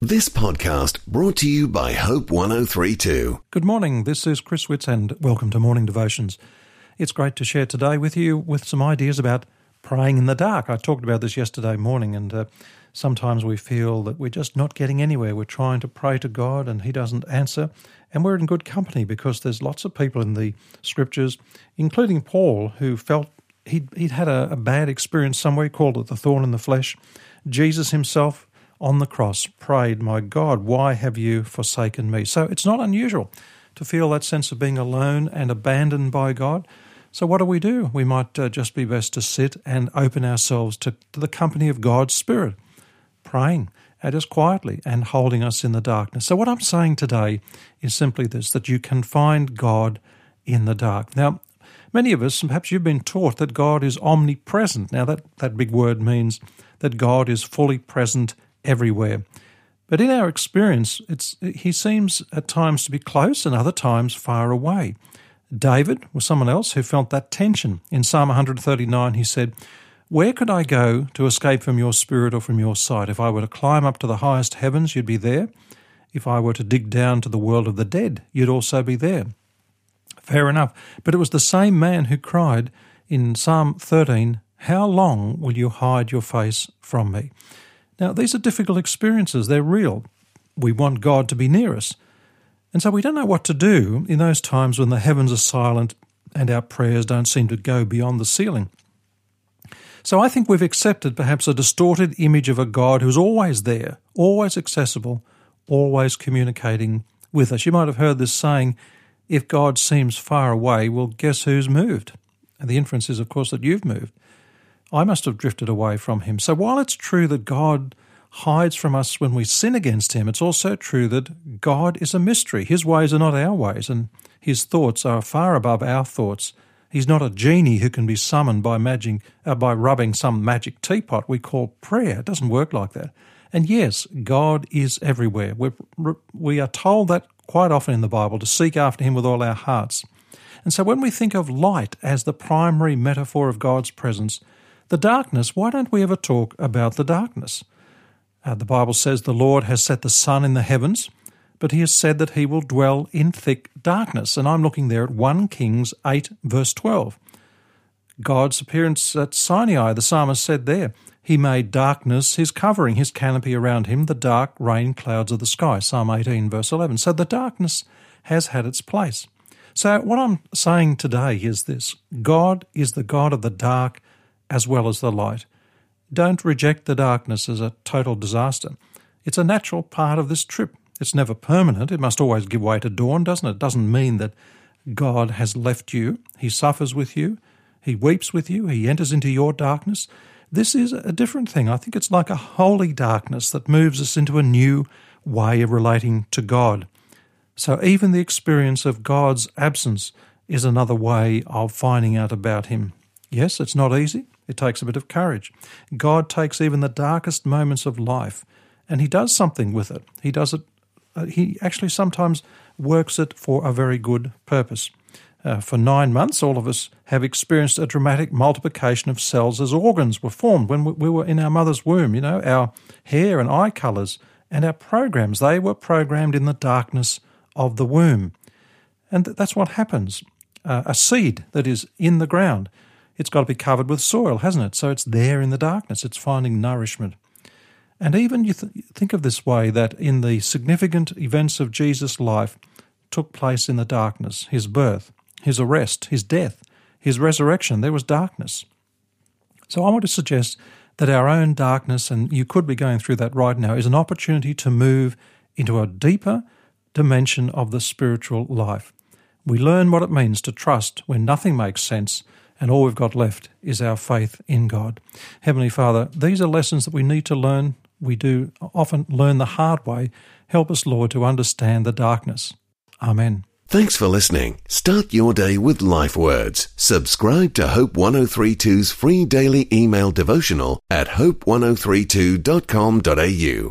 This podcast brought to you by Hope 1032. Good morning, this is Chris Witts and welcome to Morning Devotions. It's great to share today with you with some ideas about praying in the dark. I talked about this yesterday morning and sometimes we feel that we're just not getting anywhere. We're trying to pray to God and He doesn't answer, and we're in good company because there's lots of people in the Scriptures, including Paul, who felt he'd had a bad experience somewhere. He called it the thorn in the flesh. Jesus himself on the cross prayed, "My God, why have you forsaken me?" So it's not unusual to feel that sense of being alone and abandoned by God. So what do? We might just be best to sit and open ourselves to the company of God's Spirit, praying at us quietly and holding us in the darkness. So what I'm saying today is simply this, that you can find God in the dark. Now, many of us, perhaps you've been taught that God is omnipresent. Now that big word means that God is fully present everywhere. But in our experience, He seems at times to be close and other times far away. David was someone else who felt that tension. In Psalm 139, he said, "Where could I go to escape from your spirit or from your sight? If I were to climb up to the highest heavens, you'd be there. If I were to dig down to the world of the dead, you'd also be there." Fair enough. But it was the same man who cried in Psalm 13, "How long will you hide your face from me?" Now, these are difficult experiences. They're real. We want God to be near us. And so we don't know what to do in those times when the heavens are silent and our prayers don't seem to go beyond the ceiling. So I think we've accepted perhaps a distorted image of a God who's always there, always accessible, always communicating with us. You might have heard this saying, if God seems far away, well, guess who's moved? And the inference is, of course, that you've moved. I must have drifted away from Him. So while it's true that God hides from us when we sin against Him, it's also true that God is a mystery. His ways are not our ways, and His thoughts are far above our thoughts. He's not a genie who can be summoned by rubbing some magic teapot we call prayer. It doesn't work like that. And yes, God is everywhere. We are told that quite often in the Bible, to seek after Him with all our hearts. And so when we think of light as the primary metaphor of God's presence, the darkness, why don't we ever talk about the darkness? The Bible says the Lord has set the sun in the heavens, but He has said that He will dwell in thick darkness. And I'm looking there at 1 Kings 8, verse 12. God's appearance at Sinai, the psalmist said there, He made darkness His covering, His canopy around Him, the dark rain clouds of the sky, Psalm 18, verse 11. So the darkness has had its place. So what I'm saying today is this: God is the God of the dark as well as the light. Don't reject the darkness as a total disaster. It's a natural part of this trip. It's never permanent. It must always give way to dawn, doesn't it? It doesn't mean that God has left you. He suffers with you. He weeps with you. He enters into your darkness. This is a different thing. I think it's like a holy darkness that moves us into a new way of relating to God. So even the experience of God's absence is another way of finding out about Him. Yes, it's not easy. It takes a bit of courage. God takes even the darkest moments of life and He does something with it. He does it. He actually sometimes works it for a very good purpose. For 9 months, all of us have experienced a dramatic multiplication of cells as organs were formed when we were in our mother's womb. You know, our hair and eye colours and our programs, they were programmed in the darkness of the womb. And that's what happens. A seed that is in the ground, it's got to be covered with soil, hasn't it? So it's there in the darkness. It's finding nourishment. And even you think of this way, that in the significant events of Jesus' life took place in the darkness. His birth, His arrest, His death, His resurrection, there was darkness. So I want to suggest that our own darkness, and you could be going through that right now, is an opportunity to move into a deeper dimension of the spiritual life. We learn what it means to trust when nothing makes sense, and all we've got left is our faith in God. Heavenly Father, these are lessons that we need to learn. We do often learn the hard way. Help us, Lord, to understand the darkness. Amen. Thanks for listening. Start your day with Life Words. Subscribe to Hope 1032's free daily email devotional at hope1032.com.au.